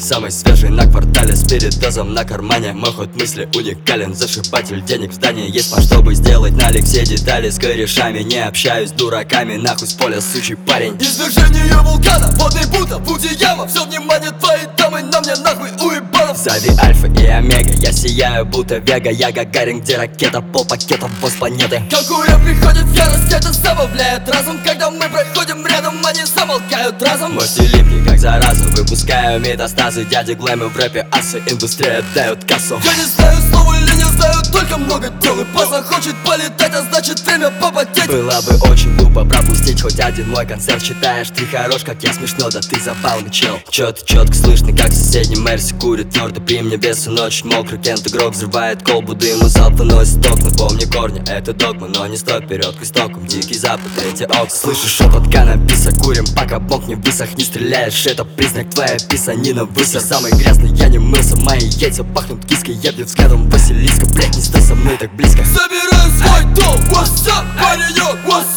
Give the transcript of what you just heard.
Самый свежий на квартале, с передозом на кармане. Мой ход мысли уникален, зашибатель денег в здании. Есть план, чтобы сделать налик, все детали с корешами. Не общаюсь с дураками, нахуй с поля, сучий парень. Извержение вулкана, водный Будда, Будзияма. Все внимание твоей дамы на мне нахуй уебанов. Зови альфа и омега, я сияю будто Вега. Я Гагарин, где ракета, полпакета, босс планеты. Конкурент приходит в ярость, это забавляет разум. Когда мы проходим рядом, они замолкают разом. Мощи липкий, как зараза, выпускаю метастазы. Дяди глэми в рэпе, асы, индустрия дают кассу. Я не знаю слова или не знаю, только много дел. И база хочет полетать, а значит время попотеть. Было бы очень глупо пропустить хоть один мой концерт. Считаешь, ты хорош, как я смешно, да ты забавный чел. Четко слышно, как в соседнем Мерсе курит твердо прим небеса. Ночь мокрый, Кент игрок взрывает колбу дыму. Залп выносит окна, помни корни, это догма. Но не стой вперед к истокам, дикий запад, третий ок. Слышишь шепот каннабиса, курим, пока бомб не высох. Не стреляешь, это признак, твоя писанина высох. Самый грязный, я не мылся, мои яйца пахнут киской. Ебнет взглядом Василиска, блядь, не стой со мной так близко. Собираю свой дом, what's up, паренек, what's